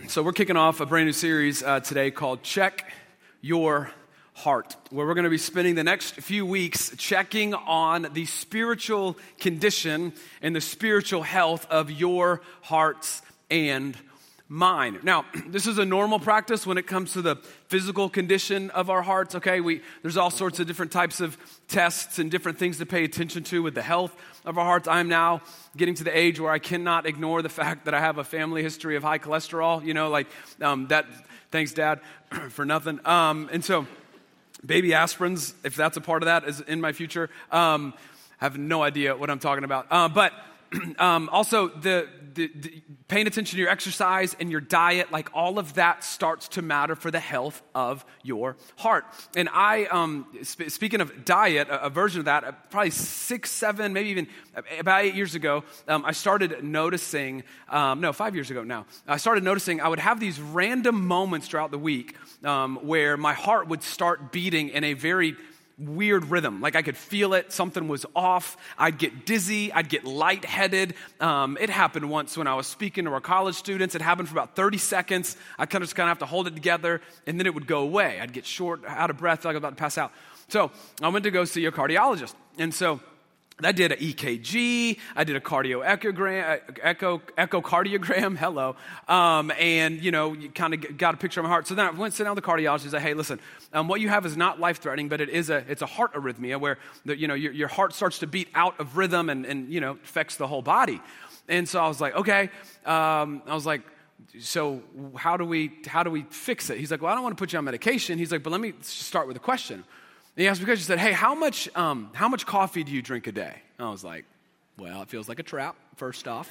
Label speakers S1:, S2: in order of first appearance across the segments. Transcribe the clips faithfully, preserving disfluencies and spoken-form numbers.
S1: So we're kicking off a brand new series uh, today called Check Your Heart, where we're going to be spending the next few weeks checking on the spiritual condition and the spiritual health of your hearts and mind. Now, this is a normal practice when it comes to the physical condition of our hearts, okay? We There's all sorts of different types of tests and different things to pay attention to with the health of our hearts. I'm now getting to the age where I cannot ignore the fact that I have a family history of high cholesterol, you know, like um, that, thanks Dad, for nothing. Um, and so baby aspirins, if that's a part of that, is in my future. Um, I have no idea what I'm talking about. Uh, but um, also the, the, the paying attention to your exercise and your diet, like all of that starts to matter for the health of your heart. And I, um, sp- speaking of diet, a, a version of that, uh, probably six, seven, maybe even about eight years ago, um, I started noticing, um, no, five years ago now, I started noticing I would have these random moments throughout the week um, where my heart would start beating in a very weird rhythm. Like I could feel it. Something was off. I'd get dizzy. I'd get lightheaded. Um, it happened once when I was speaking to our college students. It happened for about thirty seconds. I kind of just kind of have to hold it together, and then it would go away. I'd get short, out of breath, like I'm about to pass out. So I went to go see a cardiologist. And so I did an E K G, I did a cardio echogram, echo, echocardiogram, hello, um, and, you know, you kind of got a picture of my heart. So then I went to sit down with the cardiologist and said, hey, listen, um, what you have is not life-threatening, but it is a, it's a heart arrhythmia where, the, you know, your, your heart starts to beat out of rhythm and, and, you know, affects the whole body. And so I was like, okay, um, I was like, so how do we, how do we fix it? He's like, well, I don't want to put you on medication. He's like, but let me start with a question. And he asked me a question. He said, hey, how much um, how much coffee do you drink a day? And I was like, well, it feels like a trap, first off.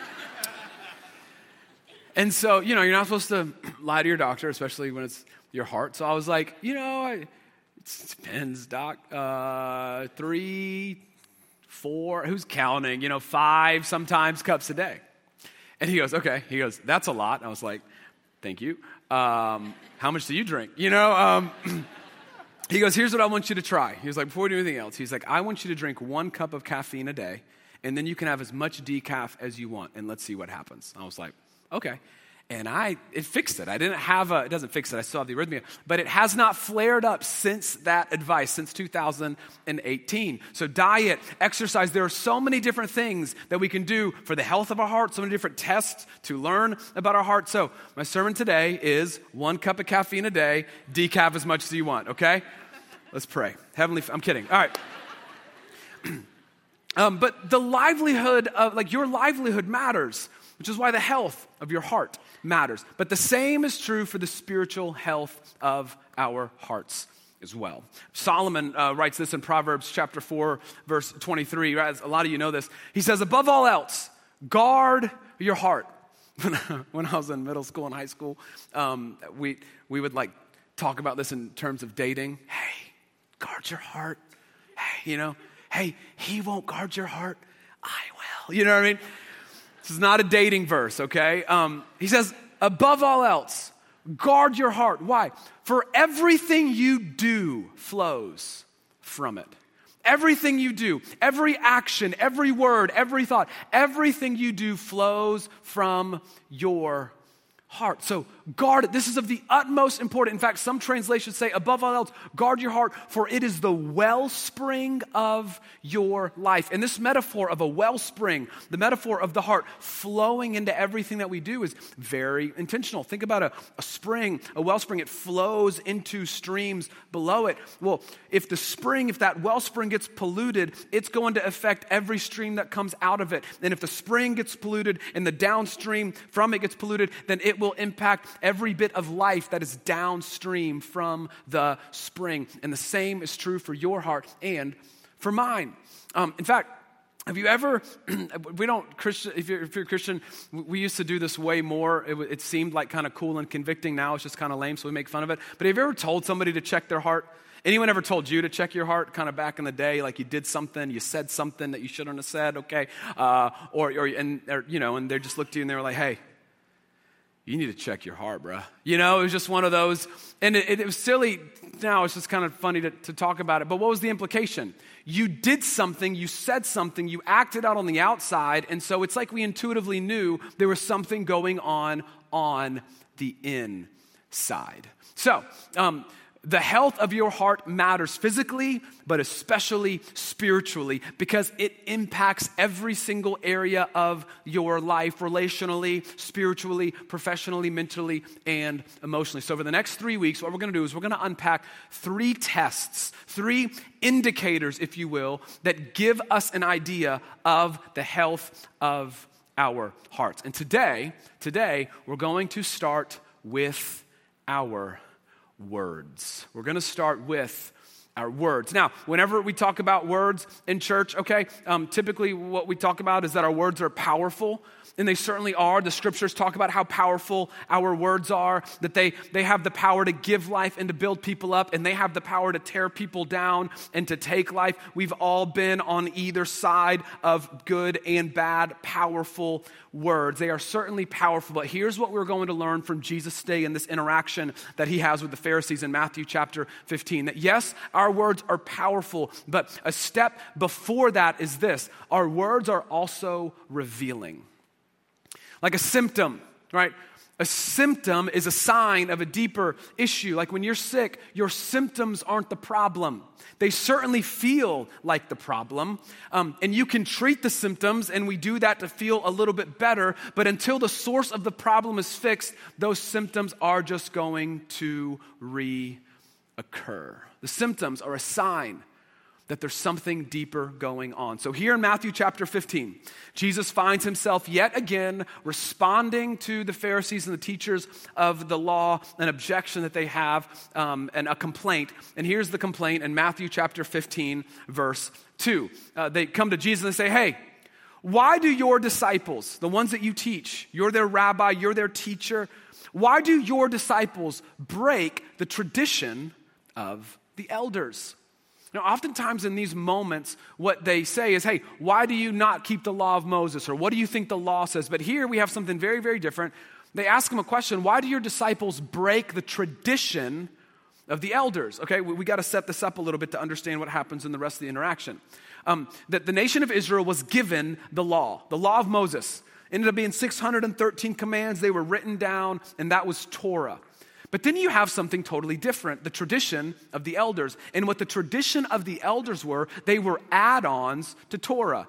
S1: And so, you know, you're not supposed to lie to your doctor, especially when it's your heart. So I was like, you know, I, it depends, doc. Uh, three, four, who's counting? You know, five sometimes cups a day. And he goes, okay. He goes, that's a lot. And I was like, thank you. Um, how much do you drink? You know, um He goes, here's what I want you to try. He was like, before we do anything else, he's like, I want you to drink one cup of caffeine a day, and then you can have as much decaf as you want, and let's see what happens. I was like, okay. And I, it fixed it. I didn't have a, it doesn't fix it, I still have the arrhythmia, but it has not flared up since that advice, since two thousand eighteen. So diet, exercise, there are so many different things that we can do for the health of our heart, so many different tests to learn about our heart. So my sermon today is one cup of caffeine a day, decaf as much as you want, okay? Let's pray. Heavenly, I'm kidding. All right. um, but the livelihood of, like your livelihood matters, which is why the health of your heart matters. But the same is true for the spiritual health of our hearts as well. Solomon uh, writes this in Proverbs chapter four, verse twenty-three. Right? A lot of you know this. He says, above all else, guard your heart. When I was in middle school and high school, um, we we would like talk about this in terms of dating. Hey, guard your heart. Hey, you know, hey, he won't guard your heart. I will. You know what I mean? This is not a dating verse, okay? Um, he says, above all else, guard your heart. Why? For everything you do flows from it. Everything you do, every action, every word, every thought, everything you do flows from your heart. So guard it. This is of the utmost importance. In fact, some translations say, above all else, guard your heart, for it is the wellspring of your life. And this metaphor of a wellspring, the metaphor of the heart flowing into everything that we do is very intentional. Think about a, a spring, a wellspring. It flows into streams below it. Well, if the spring, if that wellspring gets polluted, it's going to affect every stream that comes out of it. And if the spring gets polluted and the downstream from it gets polluted, then it will impact every bit of life that is downstream from the spring. And the same is true for your heart and for mine. Um, in fact, have you ever, we don't, Christian, if you're, if you're a Christian, we used to do this way more. It, it seemed like kind of cool and convicting. Now it's just kind of lame, so we make fun of it. But have you ever told somebody to check their heart? Anyone ever told you to check your heart kind of back in the day, like you did something, you said something that you shouldn't have said, okay? Uh, or, or, and, or, you know, and they just looked at you and they were like, hey, you need to check your heart, bruh. You know, it was just one of those, and it, it was silly. Now it's just kind of funny to, to talk about it, but what was the implication? You did something, you said something, you acted out on the outside, and so it's like we intuitively knew there was something going on on the inside. So, um, the health of your heart matters physically, but especially spiritually, because it impacts every single area of your life, relationally, spiritually, professionally, mentally, and emotionally. So over the next three weeks, what we're going to do is we're going to unpack three tests, three indicators, if you will, that give us an idea of the health of our hearts. And today, today, we're going to start with our words. We're going to start with our words. Now, whenever we talk about words in church, okay, um, typically what we talk about is that our words are powerful, and they certainly are. The scriptures talk about how powerful our words are, that they, they have the power to give life and to build people up, and they have the power to tear people down and to take life. We've all been on either side of good and bad, powerful words. They are certainly powerful, but here's what we're going to learn from Jesus today in this interaction that he has with the Pharisees in Matthew chapter fifteen, that yes, our words are powerful, but a step before that is this: our words are also revealing. Like a symptom, right? A symptom is a sign of a deeper issue. Like when you're sick, your symptoms aren't the problem. They certainly feel like the problem. Um, and you can treat the symptoms, and we do that to feel a little bit better. But until the source of the problem is fixed, those symptoms are just going to reoccur. The symptoms are a sign that there's something deeper going on. So here in Matthew chapter fifteen, Jesus finds himself yet again responding to the Pharisees and the teachers of the law, an objection that they have, um, and a complaint. And here's the complaint in Matthew chapter fifteen, verse two. Uh, they come to Jesus and say, hey, why do your disciples, the ones that you teach, you're their rabbi, you're their teacher, why do your disciples break the tradition of the elders? Now, oftentimes in these moments, what they say is, hey, why do you not keep the law of Moses? Or what do you think the law says? But here we have something very, very different. They ask him a question: why do your disciples break the tradition of the elders? Okay, we, we got to set this up a little bit to understand what happens in the rest of the interaction. Um, that the nation of Israel was given the law, the law of Moses. It ended up being six hundred thirteen commands. They were written down, and that was Torah. But then you have something totally different, the tradition of the elders. And what the tradition of the elders were, they were add-ons to Torah.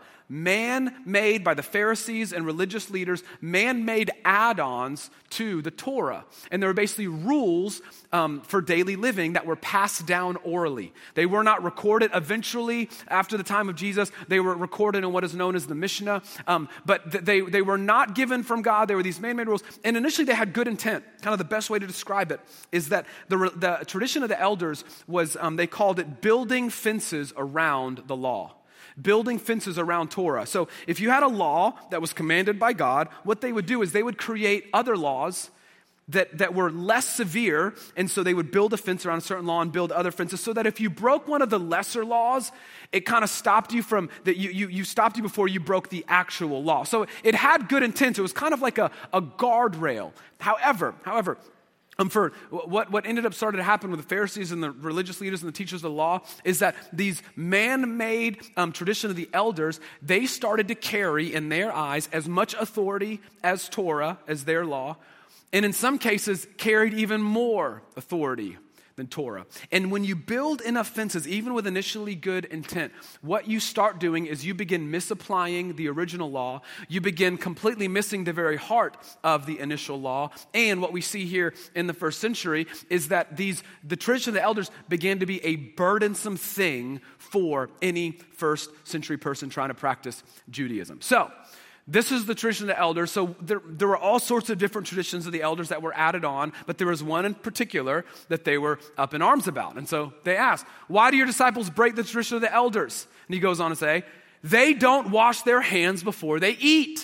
S1: Man-made by the Pharisees and religious leaders, man-made add-ons to the Torah. And there were basically rules um, for daily living that were passed down orally. They were not recorded. Eventually, after the time of Jesus, they were recorded in what is known as the Mishnah. Um, but th- they, they were not given from God. They were these man-made rules. And initially, they had good intent. Kind of the best way to describe it is that the, the tradition of the elders was, um, they called it building fences around the law. Building fences around Torah. So if you had a law that was commanded by God, what they would do is they would create other laws that, that were less severe, and so they would build a fence around a certain law and build other fences so that if you broke one of the lesser laws, it kind of stopped you from, that you, you, you stopped you before you broke the actual law. So it had good intent. It was kind of like a, a guardrail. However, however, Um, for what, what ended up started to happen with the Pharisees and the religious leaders and the teachers of the law is that these man-made um, tradition of the elders, they started to carry in their eyes as much authority as Torah, as their law, and in some cases carried even more authority than Torah. And when you build enough fences, even with initially good intent, what you start doing is you begin misapplying the original law. You begin completely missing the very heart of the initial law. And what we see here in the first century is that these the tradition of the elders began to be a burdensome thing for any first century person trying to practice Judaism. So, this is the tradition of the elders. So there, there were all sorts of different traditions of the elders that were added on, but there was one in particular that they were up in arms about. And so they asked, why do your disciples break the tradition of the elders? And he goes on to say, they don't wash their hands before they eat.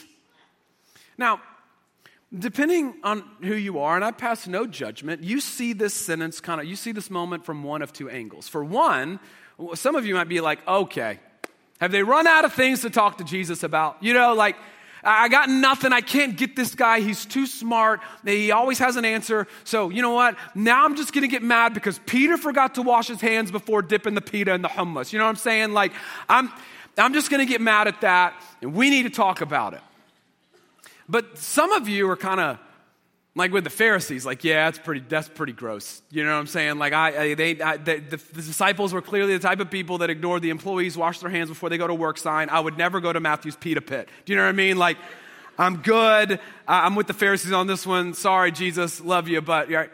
S1: Now, depending on who you are, and I pass no judgment, you see this sentence kind of, you see this moment from one of two angles. For one, some of you might be like, okay, have they run out of things to talk to Jesus about? You know, like, I got nothing. I can't get this guy. He's too smart. He always has an answer. So you know what? Now I'm just going to get mad because Peter forgot to wash his hands before dipping the pita in the hummus. You know what I'm saying? Like, I'm, I'm just going to get mad at that, and we need to talk about it. But some of you are kind of like with the Pharisees, like, yeah, that's pretty, that's pretty gross. You know what I'm saying? Like, I, I they, I, they, the, the disciples were clearly the type of people that ignored the employees, wash their hands before they go to work sign. I would never go to Matthew's Pita Pit. Do you know what I mean? Like, I'm good. I'm with the Pharisees on this one. Sorry, Jesus, love you, but right.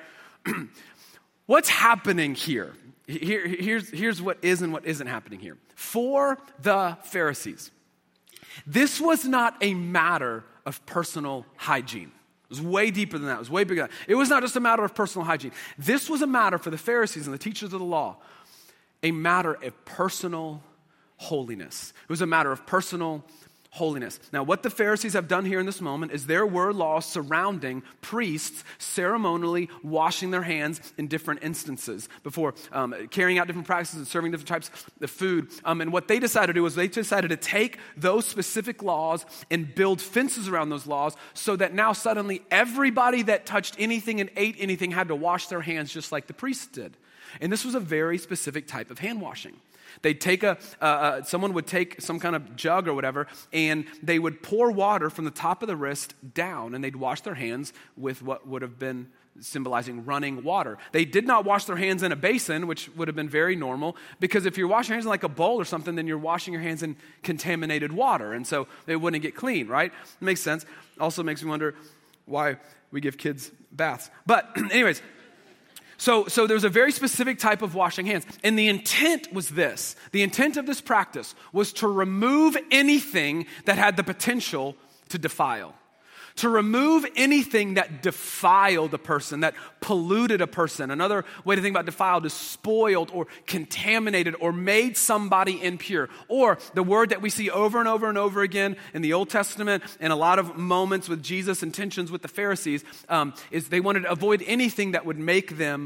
S1: What's happening here? Here, here's, here's what is and what isn't happening here. For the Pharisees, this was not a matter of personal hygiene. It was way deeper than that. It was way bigger than that. It was not just a matter of personal hygiene. This was a matter for the Pharisees and the teachers of the law, a matter of personal holiness. It was a matter of personal holiness. Now, what the Pharisees have done here in this moment is there were laws surrounding priests ceremonially washing their hands in different instances before um, carrying out different practices and serving different types of food. Um, and what they decided to do was they decided to take those specific laws and build fences around those laws so that now suddenly everybody that touched anything and ate anything had to wash their hands just like the priests did. And this was a very specific type of hand washing. They'd take a, uh, uh, someone would take some kind of jug or whatever, and they would pour water from the top of the wrist down, and they'd wash their hands with what would have been symbolizing running water. They did not wash their hands in a basin, which would have been very normal, because if you're washing your hands in like a bowl or something, then you're washing your hands in contaminated water, and so they wouldn't get clean, right? It makes sense. Also makes me wonder why we give kids baths. But anyways, So, so there's a very specific type of washing hands. And the intent was this. The intent of this practice was to remove anything that had the potential to defile. To remove anything that defiled a person, that polluted a person. Another way to think about defiled is spoiled or contaminated or made somebody impure. Or the word that we see over and over and over again in the Old Testament and a lot of moments with Jesus' intentions with the Pharisees um, is they wanted to avoid anything that would make them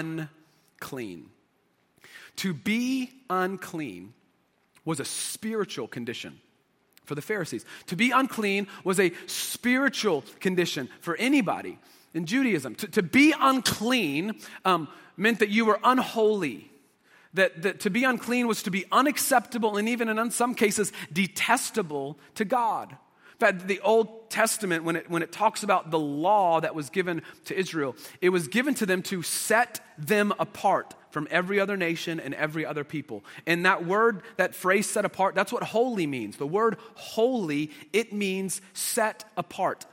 S1: unclean. To be unclean was a spiritual condition for the Pharisees. To be unclean was a spiritual condition for anybody in Judaism. To, to be unclean um, meant that you were unholy. That, that to be unclean was to be unacceptable and even in some cases detestable to God. In fact, the Old Testament, when it, when it talks about the law that was given to Israel, it was given to them to set them apart from every other nation and every other people. And that word, that phrase set apart, that's what holy means. The word holy, it means set apart,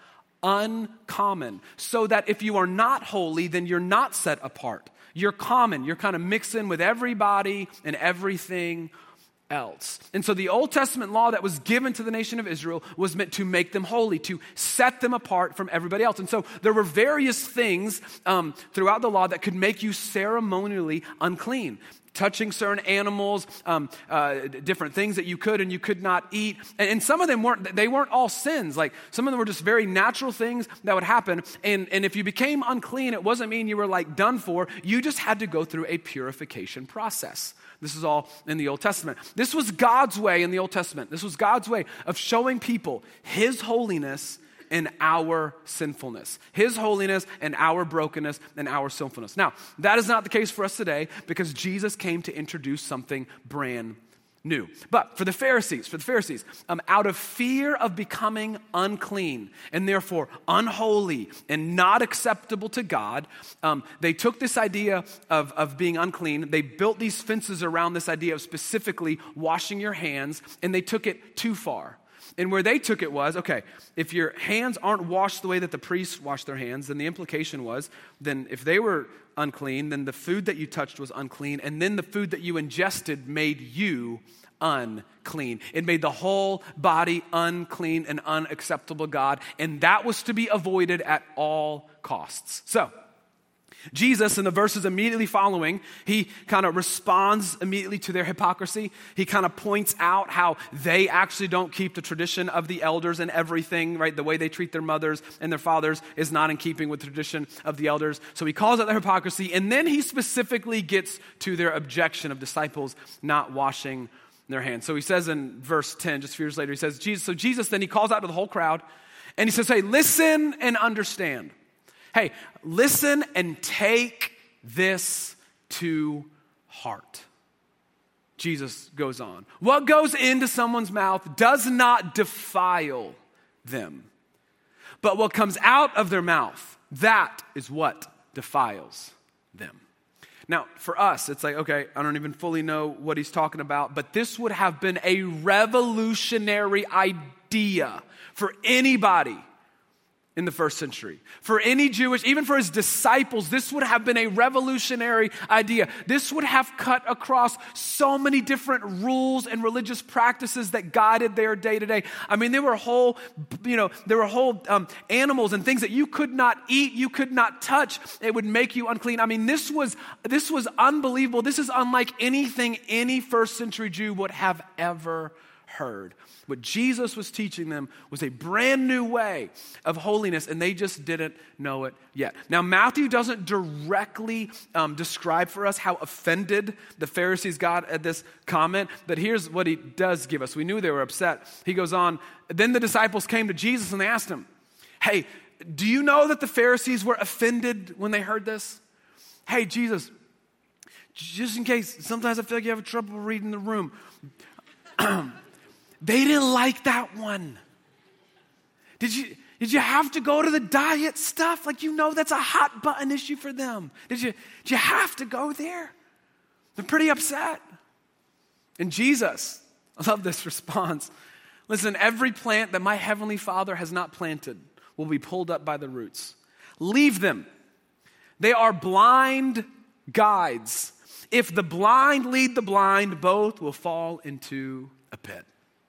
S1: uncommon. So that if you are not holy, then you're not set apart. You're common. You're kind of mixed in with everybody and everything else. And so the Old Testament law that was given to the nation of Israel was meant to make them holy, to set them apart from everybody else. And so there were various things um, throughout the law that could make you ceremonially unclean. Touching certain animals, um, uh, different things that you could and you could not eat. And, and some of them weren't, they weren't all sins. Like some of them were just very natural things that would happen. And, and if you became unclean, it wasn't mean you were like done for. You just had to go through a purification process. This is all in the Old Testament. This was God's way in the Old Testament. This was God's way of showing people His holiness and our sinfulness. His holiness and our brokenness and our sinfulness. Now, that is not the case for us today because Jesus came to introduce something brand new. But for the Pharisees, for the Pharisees, um, out of fear of becoming unclean and therefore unholy and not acceptable to God, um, they took this idea of, of being unclean. They built these fences around this idea of specifically washing your hands, and they took it too far. And where they took it was, okay, if your hands aren't washed the way that the priests washed their hands, then the implication was, then if they were unclean, then the food that you touched was unclean, and then the food that you ingested made you unclean. It made the whole body unclean and unacceptable to God, and that was to be avoided at all costs. So, Jesus, in the verses immediately following, he kind of responds immediately to their hypocrisy. He kind of points out how they actually don't keep the tradition of the elders and everything, right? The way they treat their mothers and their fathers is not in keeping with the tradition of the elders. So he calls out their hypocrisy, and then he specifically gets to their objection of disciples not washing their hands. So he says in verse ten, just a few years later, he says, Jesus, so Jesus then he calls out to the whole crowd and he says, hey, listen and understand. Hey, listen and take this to heart. Jesus goes on. What goes into someone's mouth does not defile them, but what comes out of their mouth, that is what defiles them. Now, for us, it's like, okay, I don't even fully know what he's talking about, but this would have been a revolutionary idea for anybody in the first century. For any Jewish, even for his disciples, this would have been a revolutionary idea. This would have cut across so many different rules and religious practices that guided their day to day. I mean, there were whole, you know, there were whole um, animals and things that you could not eat, you could not touch. It would make you unclean. I mean, this was this was unbelievable. This is unlike anything any first century Jew would have ever heard. What Jesus was teaching them was a brand new way of holiness, and they just didn't know it yet. Now, Matthew doesn't directly um, describe for us how offended the Pharisees got at this comment, but here's what he does give us. We knew they were upset. He goes on, then the disciples came to Jesus and they asked him, hey, do you know that the Pharisees were offended when they heard this? Hey, Jesus, just in case, sometimes I feel like you have trouble reading the room. They didn't like that one. Did you, did you have to go to the diet stuff? Like, you know, that's a hot button issue for them. Did you, did you have to go there? They're pretty upset. And Jesus, I love this response. Listen, every plant that my heavenly Father has not planted will be pulled up by the roots. Leave them. They are blind guides. If the blind lead the blind, both will fall into a pit.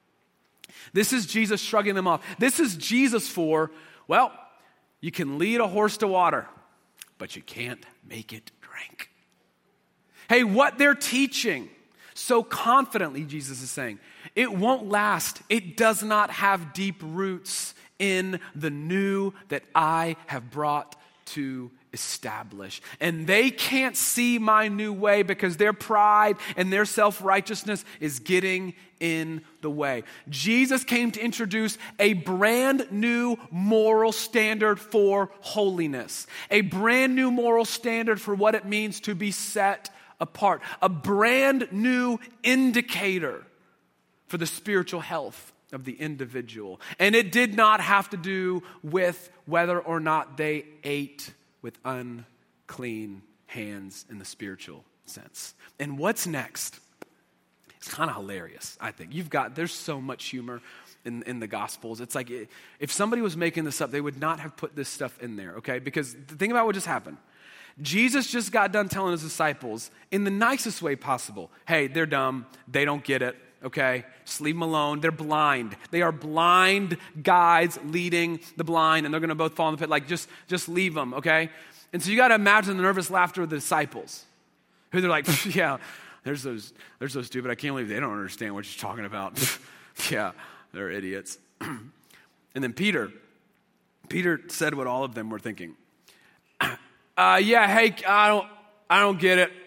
S1: This is Jesus shrugging them off. This is Jesus for, well, you can lead a horse to water, but you can't make it drink. Hey, what they're teaching so confidently, Jesus is saying, it won't last. It does not have deep roots in the new that I have brought to establish. And they can't see my new way because their pride and their self-righteousness is getting in the way. Jesus came to introduce a brand new moral standard for holiness, a brand new moral standard for what it means to be set apart, a brand new indicator for the spiritual health of the individual. And it did not have to do with whether or not they ate with unclean hands in the spiritual sense. And what's next? It's kind of hilarious, I think. You've got, there's so much humor in, in the Gospels. It's like if somebody was making this up, they would not have put this stuff in there, okay? Because think about what just happened. Jesus just got done telling his disciples in the nicest way possible, hey, they're dumb, they don't get it, okay? Just leave them alone. They're blind. They are blind guides leading the blind, and they're going to both fall in the pit. Like, just, just leave them, okay? And so you got to imagine the nervous laughter of the disciples, who they're like, yeah, there's those, there's those stupid, I can't believe they don't understand what you're talking about. Yeah, they're idiots. And then Peter, Peter said what all of them were thinking. Uh, yeah, hey, I don't, I don't get it.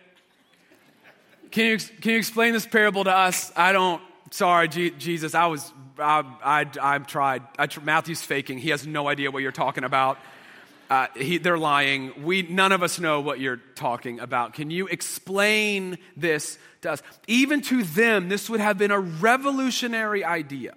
S1: Can you can you explain this parable to us? I don't. Sorry, G- Jesus. I was. I I I've tried. I tr- Matthew's faking. He has no idea what you're talking about. Uh, he, they're lying. We none of us know what you're talking about. Can you explain this to us? Even to them, this would have been a revolutionary idea.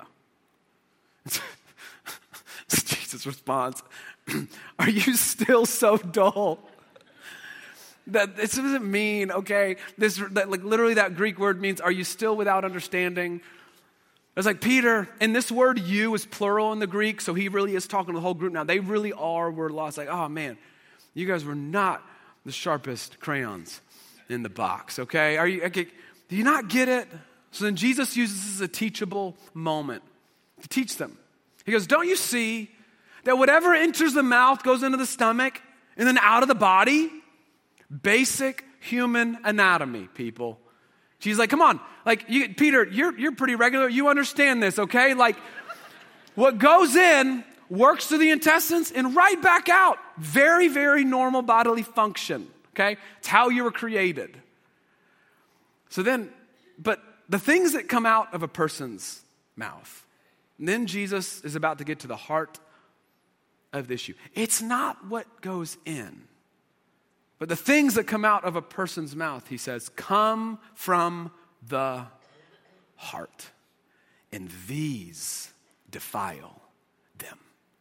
S1: Jesus responds, "Are you still so dull?" That this doesn't mean, okay, this that, like literally that Greek word means, are you still without understanding? It's like Peter, and this word you is plural in the Greek, so he really is talking to the whole group now. They really are were lost. Like, oh man, you guys were not the sharpest crayons in the box, okay? Are you, okay, do you not get it? So then Jesus uses this as a teachable moment to teach them. He goes, don't you see that whatever enters the mouth goes into the stomach and then out of the body? Basic human anatomy, people. She's like, come on. Like, you, Peter, you're, you're pretty regular. You understand this, okay? Like, what goes in works through the intestines and right back out. Very, very normal bodily function, okay? It's how you were created. So then, but the things that come out of a person's mouth. And then Jesus is about to get to the heart of the issue. It's not what goes in, but the things that come out of a person's mouth, he says, come from the heart. And these defile them.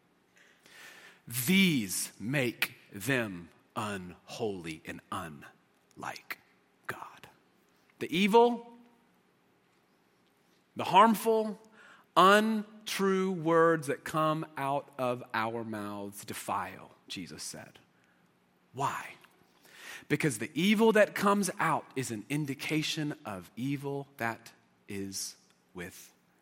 S1: These make them unholy and unlike God. The evil, the harmful, untrue words that come out of our mouths defile, Jesus said. Why? Because the evil that comes out is an indication of evil that is within.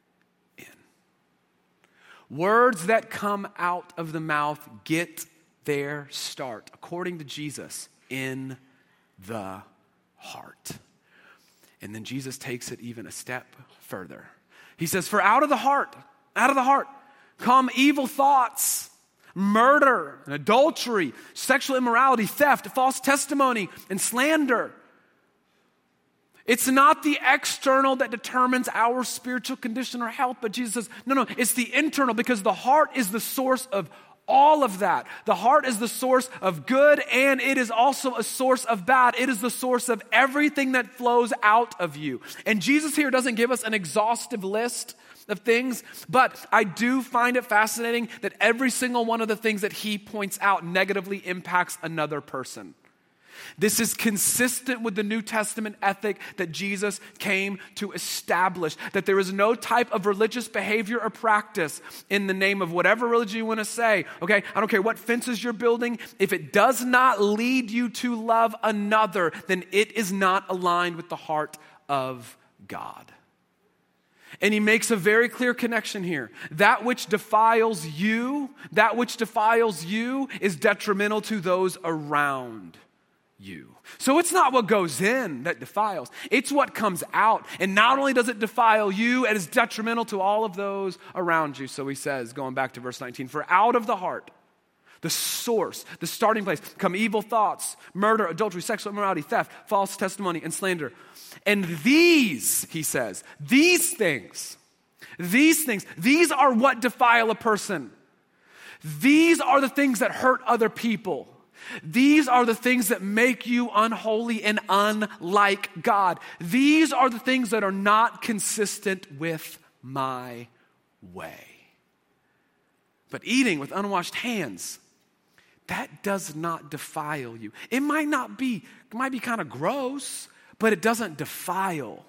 S1: Words that come out of the mouth get their start, according to Jesus, in the heart. And then Jesus takes it even a step further. He says, for out of the heart, out of the heart, come evil thoughts, murder, and adultery, sexual immorality, theft, false testimony, and slander. It's not the external that determines our spiritual condition or health, but Jesus says, no, no, it's the internal, because the heart is the source of all of that. The heart is the source of good, and it is also a source of bad. It is the source of everything that flows out of you. And Jesus here doesn't give us an exhaustive list of things, but I do find it fascinating that every single one of the things that he points out negatively impacts another person. This is consistent with the New Testament ethic that Jesus came to establish, that there is no type of religious behavior or practice in the name of whatever religion you want to say, okay? I don't care what fences you're building. If it does not lead you to love another, then it is not aligned with the heart of God. And he makes a very clear connection here. That which defiles you, that which defiles you is detrimental to those around you. So it's not what goes in that defiles. It's what comes out. And not only does it defile you, it is detrimental to all of those around you. So he says, going back to verse nineteen, for out of the heart, the source, the starting place, come evil thoughts, murder, adultery, sexual immorality, theft, false testimony, and slander. And these, he says, these things, these things, these are what defile a person. These are the things that hurt other people. These are the things that make you unholy and unlike God. These are the things that are not consistent with my way. But eating with unwashed hands, that does not defile you. It might not be, it might be kind of gross, but it doesn't defile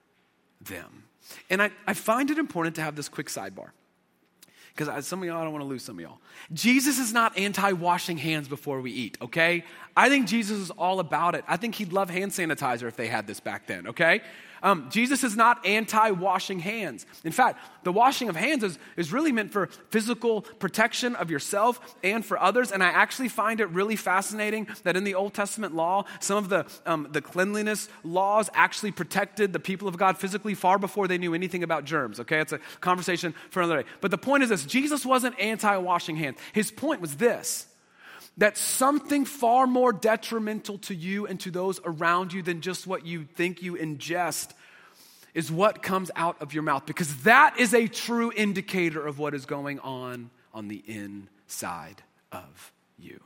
S1: them. And I, I find it important to have this quick sidebar. Because some of y'all, I don't want to lose some of y'all. Jesus is not anti-washing hands before we eat, okay? I think Jesus is all about it. I think he'd love hand sanitizer if they had this back then, okay? Um, Jesus is not anti-washing hands. In fact, the washing of hands is, is really meant for physical protection of yourself and for others. And I actually find it really fascinating that in the Old Testament law, some of the, um, the cleanliness laws actually protected the people of God physically far before they knew anything about germs, okay? It's a conversation for another day. But the point is this, Jesus wasn't anti-washing hands. His point was this, that something far more detrimental to you and to those around you than just what you think you ingest is what comes out of your mouth, because that is a true indicator of what is going on on the inside of you.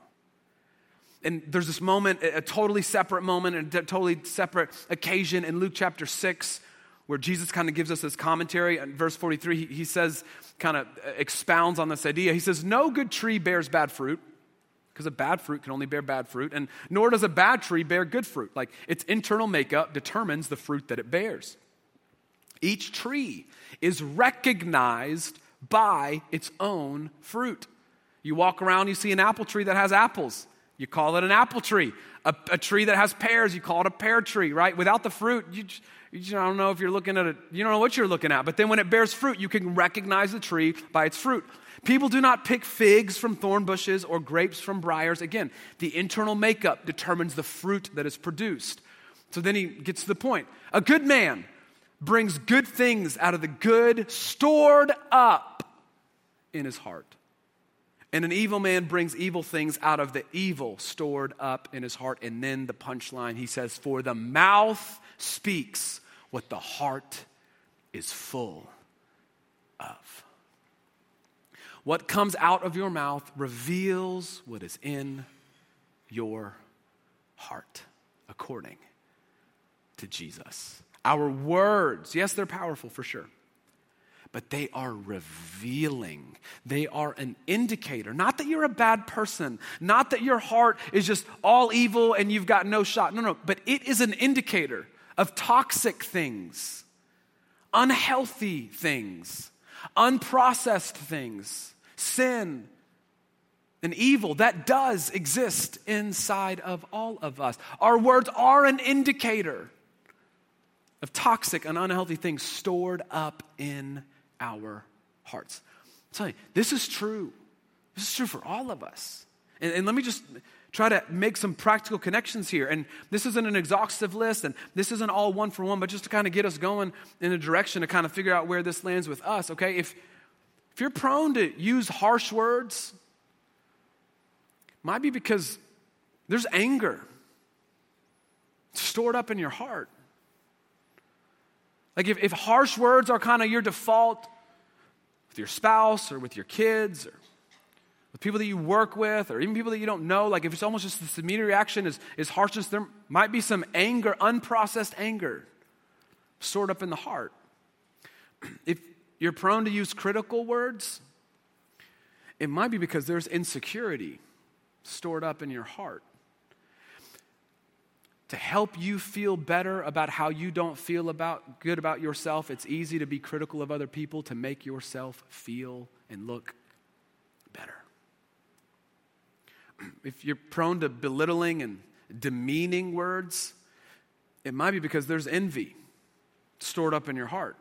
S1: And there's this moment, a totally separate moment, and a totally separate occasion in Luke chapter six, where Jesus kind of gives us this commentary. In verse forty-three, he, he says, kind of expounds on this idea. He says, no good tree bears bad fruit, because a bad fruit can only bear bad fruit, and nor does a bad tree bear good fruit. Like, its internal makeup determines the fruit that it bears. Each tree is recognized by its own fruit. You walk around, you see an apple tree that has apples. You call it an apple tree. A, a tree that has pears, you call it a pear tree, right? Without the fruit, you, you don't know if you're looking at it. You don't know what you're looking at. But then when it bears fruit, you can recognize the tree by its fruit. People do not pick figs from thorn bushes or grapes from briars. Again, the internal makeup determines the fruit that is produced. So then he gets to the point. A good man brings good things out of the good stored up in his heart. And an evil man brings evil things out of the evil stored up in his heart. And then the punchline, he says, for the mouth speaks what the heart is full of. What comes out of your mouth reveals what is in your heart, according to Jesus. Our words, yes, they're powerful for sure, but they are revealing. They are an indicator. Not that you're a bad person, not that your heart is just all evil and you've got no shot. No, no, but it is an indicator of toxic things, unhealthy things, unprocessed things, sin and evil that does exist inside of all of us. Our words are an indicator of toxic and unhealthy things stored up in our hearts. I'll tell you, this is true. This is true for all of us. And, and let me just try to make some practical connections here. And this isn't an exhaustive list, and this isn't all one for one, but just to kind of get us going in a direction to kind of figure out where this lands with us, okay? If, if you're prone to use harsh words, it might be because there's anger stored up in your heart. Like if, if harsh words are kind of your default with your spouse or with your kids or with people that you work with or even people that you don't know, like if it's almost just this immediate reaction is, is harshness, there might be some anger, unprocessed anger stored up in the heart. If you're prone to use critical words, it might be because there's insecurity stored up in your heart. To help you feel better about how you don't feel about good about yourself, it's easy to be critical of other people to make yourself feel and look better. If you're prone to belittling and demeaning words, it might be because there's envy stored up in your heart.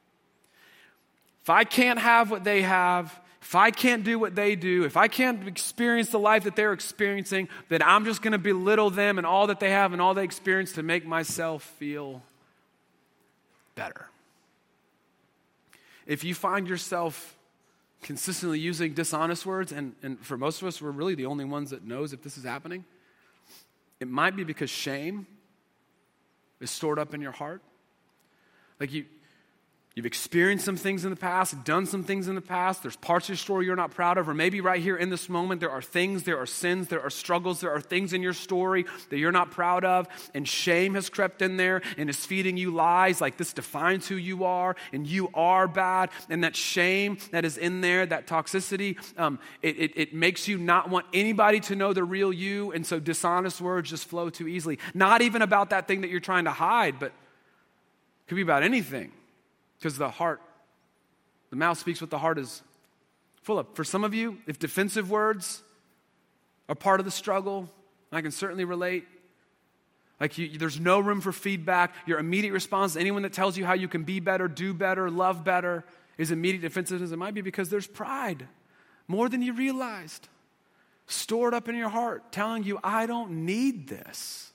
S1: If I can't have what they have, if I can't do what they do, if I can't experience the life that they're experiencing, then I'm just going to belittle them and all that they have and all they experience to make myself feel better. If you find yourself consistently using dishonest words, and, and for most of us, we're really the only ones that knows if this is happening, it might be because shame is stored up in your heart. Like you, You've experienced some things in the past, done some things in the past. There's parts of your story you're not proud of, or maybe right here in this moment, there are things, there are sins, there are struggles, there are things in your story that you're not proud of, and shame has crept in there and is feeding you lies like this defines who you are, and you are bad, and that shame that is in there, that toxicity, um, it, it, it makes you not want anybody to know the real you, and so dishonest words just flow too easily. Not even about that thing that you're trying to hide, but it could be about anything. Because the heart, the mouth speaks what the heart is full of. For some of you, if defensive words are part of the struggle, I can certainly relate. Like you, there's no room for feedback. Your immediate response to anyone that tells you how you can be better, do better, love better is immediate defensiveness. It might be because there's pride, more than you realized, stored up in your heart, telling you, I don't need this.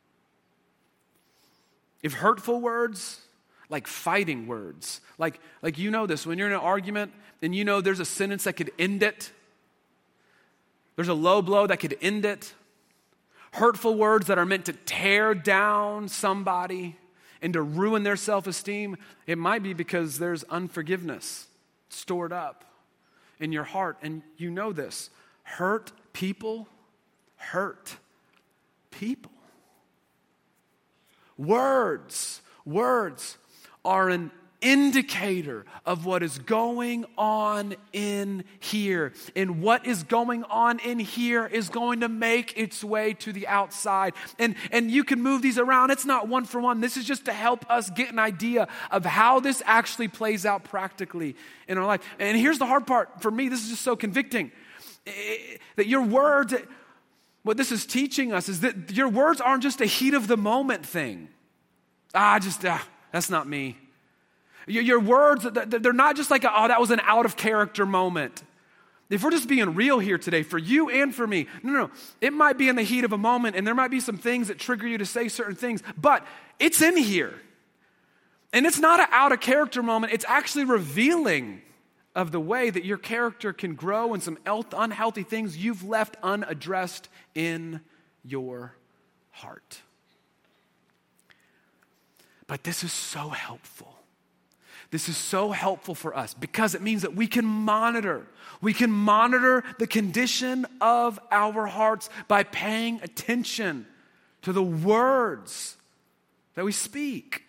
S1: If hurtful words, like fighting words. Like, like you know this, when you're in an argument and you know there's a sentence that could end it. There's a low blow that could end it. Hurtful words that are meant to tear down somebody and to ruin their self-esteem. It might be because there's unforgiveness stored up in your heart. And you know this. Hurt people hurt people. Words, words are an indicator of what is going on in here. And what is going on in here is going to make its way to the outside. And, and you can move these around. It's not one for one. This is just to help us get an idea of how this actually plays out practically in our life. And here's the hard part. For me, this is just so convicting. That your words, what this is teaching us is that your words aren't just a heat of the moment thing. Ah, just, ah. That's not me. Your, your words, they're not just like, oh, that was an out of character moment. If we're just being real here today, for you and for me, no, no, no. It might be in the heat of a moment, and there might be some things that trigger you to say certain things, but it's in here. And it's not an out of character moment. It's actually revealing of the way that your character can grow and some unhealthy things you've left unaddressed in your heart. But this is so helpful. This is so helpful for us because it means that we can monitor. We can monitor the condition of our hearts by paying attention to the words that we speak.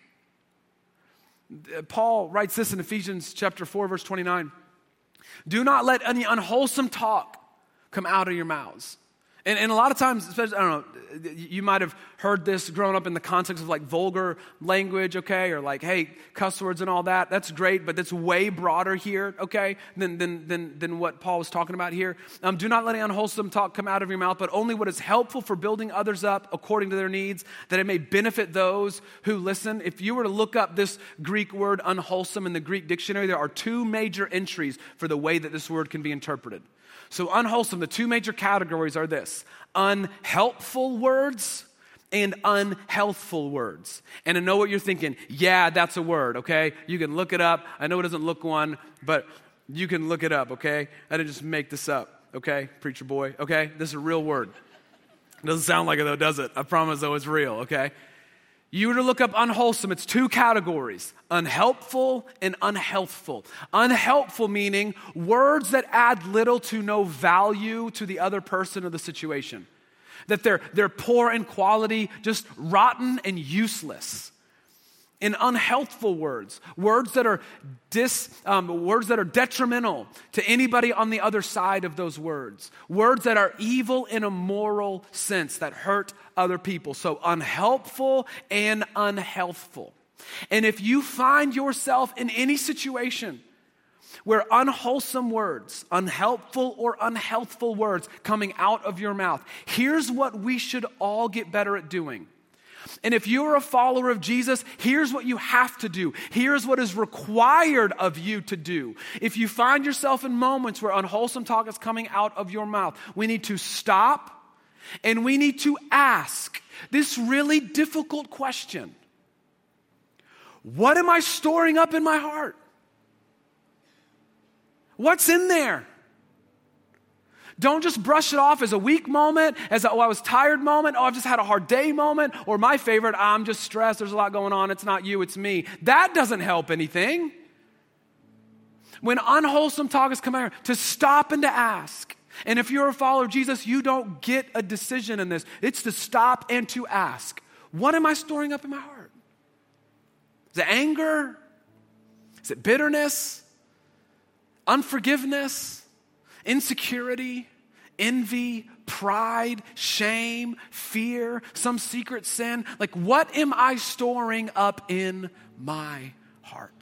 S1: Paul writes this in Ephesians chapter four, verse twenty-nine. Do not let any unwholesome talk come out of your mouths. And, and a lot of times, especially, I don't know, you might have heard this growing up in the context of like vulgar language, okay? Or like, hey, cuss words and all that. That's great, but that's way broader here, okay, than than than, than what Paul was talking about here. Um, do not let any unwholesome talk come out of your mouth, but only what is helpful for building others up according to their needs, that it may benefit those who listen. If you were to look up this Greek word unwholesome in the Greek dictionary, there are two major entries for the way that this word can be interpreted. So unwholesome, the two major categories are this: unhelpful words and unhealthful words. And I know what you're thinking. Yeah, that's a word, okay? You can look it up. I know it doesn't look one, but you can look it up, okay? I didn't just make this up, okay? Preacher boy, okay? This is a real word. It doesn't sound like it though, does it? I promise though it's real, okay? You were to look up unwholesome, it's two categories: unhelpful and unhealthful. Unhelpful meaning words that add little to no value to the other person or the situation. That they're, they're poor in quality, just rotten and useless. In unhealthful words, words that are dis, um, words that are detrimental to anybody on the other side of those words. Words that are evil in a moral sense, that hurt other people. So unhelpful and unhealthful. And if you find yourself in any situation where unwholesome words, unhelpful or unhealthful words coming out of your mouth, here's what we should all get better at doing. And if you're a follower of Jesus, here's what you have to do. Here's what is required of you to do. If you find yourself in moments where unwholesome talk is coming out of your mouth, we need to stop and we need to ask this really difficult question. What am I storing up in my heart? What's in there? Don't just brush it off as a weak moment, as a, oh, I was tired moment, oh, I've just had a hard day moment, or my favorite, I'm just stressed, there's a lot going on, it's not you, it's me. That doesn't help anything. When unwholesome talk is coming out, to stop and to ask. And if you're a follower of Jesus, you don't get a decision in this. It's to stop and to ask. What am I storing up in my heart? Is it anger? Is it bitterness? Unforgiveness? Insecurity? Envy? Pride? Shame? Fear? Some secret sin? Like, what am I storing up in my heart?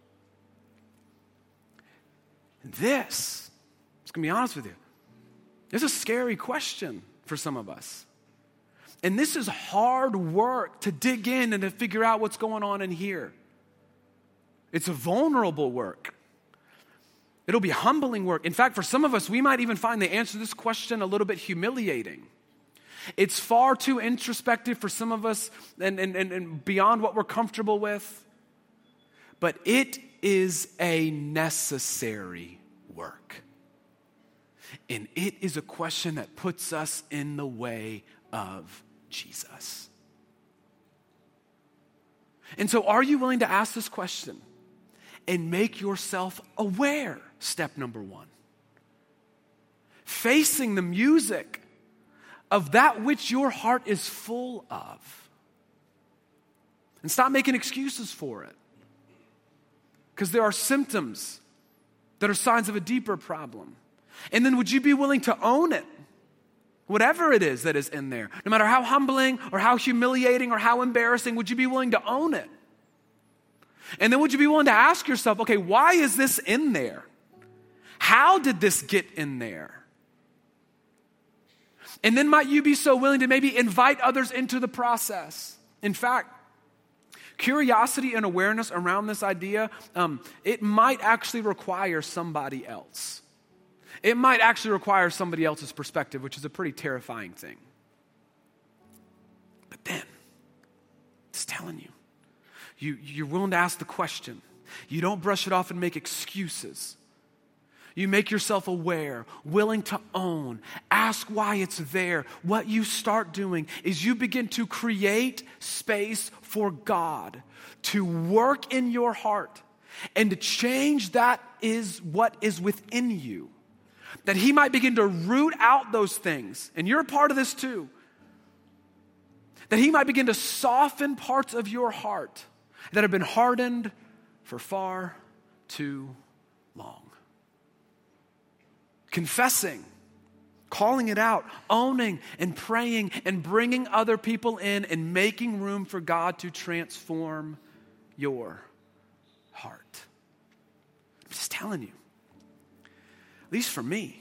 S1: And this, I'm going to be honest with you, this is a scary question for some of us. And this is hard work to dig in and to figure out what's going on in here. It's a vulnerable work. It'll be humbling work. In fact, for some of us, we might even find the answer to this question a little bit humiliating. It's far too introspective for some of us and, and, and, and beyond what we're comfortable with. But it is a necessary work. And it is a question that puts us in the way of Jesus. And so are you willing to ask this question and make yourself aware? Step number one. Facing the music of that which your heart is full of. And stop making excuses for it. Because there are symptoms that are signs of a deeper problem. And then would you be willing to own it? Whatever it is that is in there. No matter how humbling or how humiliating or how embarrassing, would you be willing to own it? And then would you be willing to ask yourself, okay, why is this in there? How did this get in there? And then might you be so willing to maybe invite others into the process? In fact, curiosity and awareness around this idea, um, it might actually require somebody else. It might actually require somebody else's perspective, which is a pretty terrifying thing. But then, it's telling you, you, you're willing to ask the question. You don't brush it off and make excuses. You make yourself aware, willing to own, ask why it's there. What you start doing is you begin to create space for God to work in your heart and to change that is what is within you. That he might begin to root out those things. And you're a part of this too. That he might begin to soften parts of your heart that have been hardened for far too long. Confessing, calling it out, owning and praying and bringing other people in and making room for God to transform your heart. I'm just telling you, at least for me,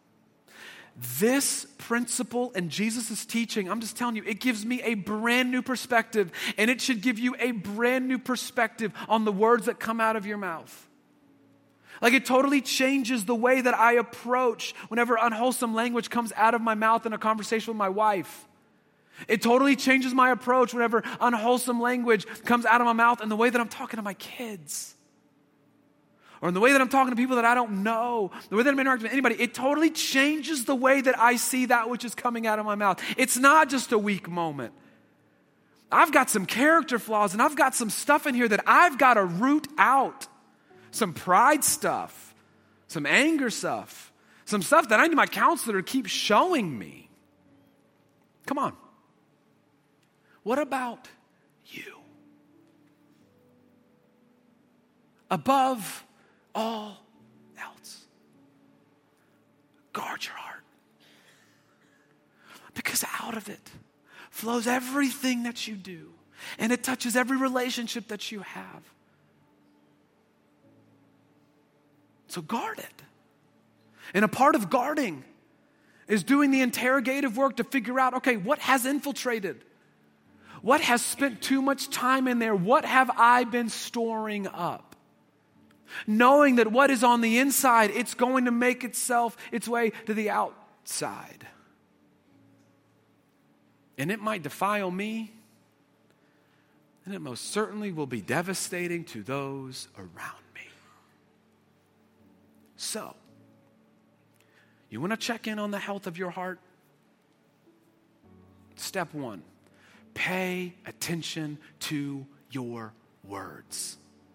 S1: this principle in Jesus' teaching, I'm just telling you, it gives me a brand new perspective, and it should give you a brand new perspective on the words that come out of your mouth. Like it totally changes the way that I approach whenever unwholesome language comes out of my mouth in a conversation with my wife. It totally changes my approach whenever unwholesome language comes out of my mouth in the way that I'm talking to my kids. Or in the way that I'm talking to people that I don't know, the way that I'm interacting with anybody. It totally changes the way that I see that which is coming out of my mouth. It's not just a weak moment. I've got some character flaws and I've got some stuff in here that I've got to root out. Some pride stuff, some anger stuff, some stuff that I need my counselor to keep showing me. Come on. What about you? Above all else, guard your heart. Because out of it flows everything that you do, and it touches every relationship that you have. So guard it. And a part of guarding is doing the interrogative work to figure out, okay, what has infiltrated? What has spent too much time in there? What have I been storing up? Knowing that what is on the inside, it's going to make itself its way to the outside. And it might defile me, and it most certainly will be devastating to those around me. So, you want to check in on the health of your heart? Step one, pay attention to your words.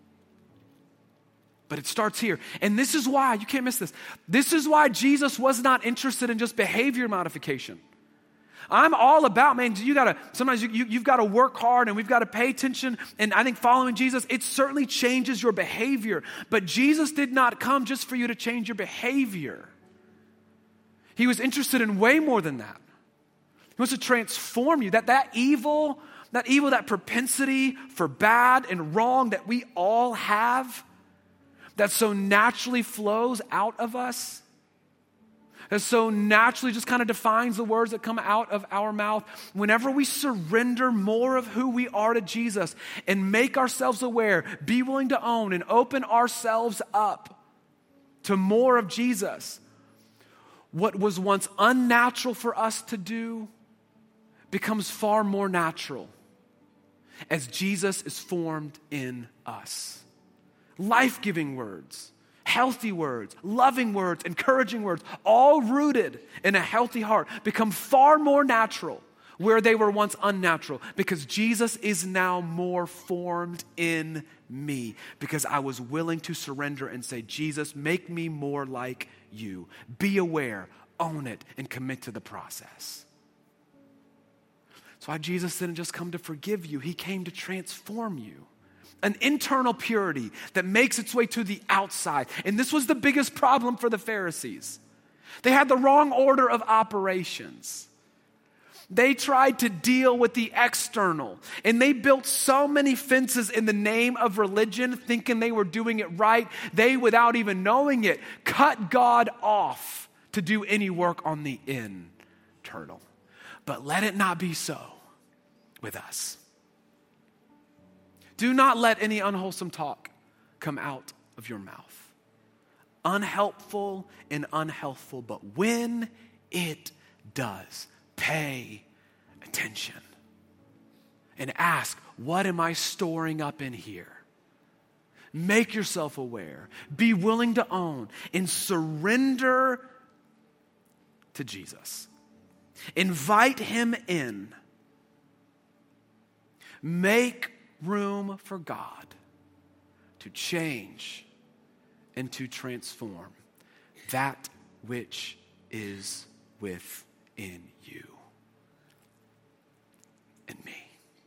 S1: But it starts here. And this is why, you can't miss this. This is why Jesus was not interested in just behavior modification. I'm all about, man, you gotta, sometimes you, you, you've got to work hard and we've got to pay attention. And I think following Jesus, it certainly changes your behavior. But Jesus did not come just for you to change your behavior. He was interested in way more than that. He wants to transform you. That, that evil, that evil, that propensity for bad and wrong that we all have, that so naturally flows out of us, that so naturally just kind of defines the words that come out of our mouth. Whenever we surrender more of who we are to Jesus and make ourselves aware, be willing to own and open ourselves up to more of Jesus, what was once unnatural for us to do becomes far more natural as Jesus is formed in us. Life-giving words, healthy words, loving words, encouraging words, all rooted in a healthy heart, become far more natural where they were once unnatural, because Jesus is now more formed in me, because I was willing to surrender and say, Jesus, make me more like you. Be aware, own it, and commit to the process. That's why Jesus didn't just come to forgive you. He came to transform you. An internal purity that makes its way to the outside. And this was the biggest problem for the Pharisees. They had the wrong order of operations. They tried to deal with the external, and they built so many fences in the name of religion, thinking they were doing it right. They, without even knowing it, cut God off to do any work on the internal. But let it not be so with us. Do not let any unwholesome talk come out of your mouth. Unhelpful and unhealthful, but when it does, pay attention and ask, what am I storing up in here? Make yourself aware. Be willing to own and surrender to Jesus. Invite him in. Make room for God to change and to transform that which is within you and me.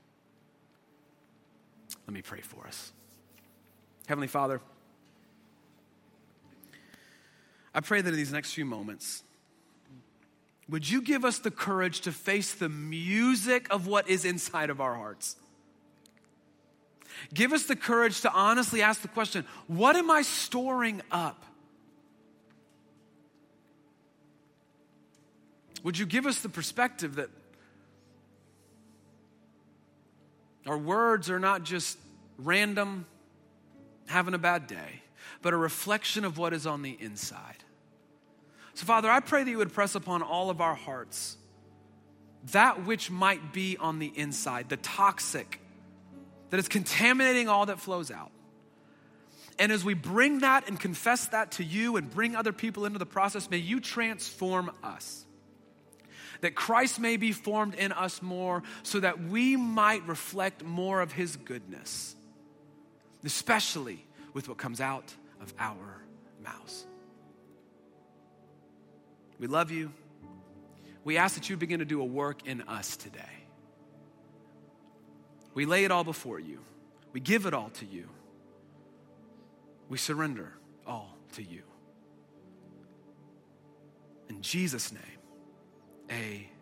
S1: Let me pray for us. Heavenly Father, I pray that in these next few moments, would you give us the courage to face the music of what is inside of our hearts? Give us the courage to honestly ask the question, what am I storing up? Would you give us the perspective that our words are not just random, having a bad day, but a reflection of what is on the inside? So, Father, I pray that you would press upon all of our hearts that which might be on the inside, the toxic, that is contaminating all that flows out. And as we bring that and confess that to you and bring other people into the process, may you transform us. That Christ may be formed in us more so that we might reflect more of his goodness, especially with what comes out of our mouths. We love you. We ask that you begin to do a work in us today. We lay it all before you. We give it all to you. We surrender all to you. In Jesus' name, amen.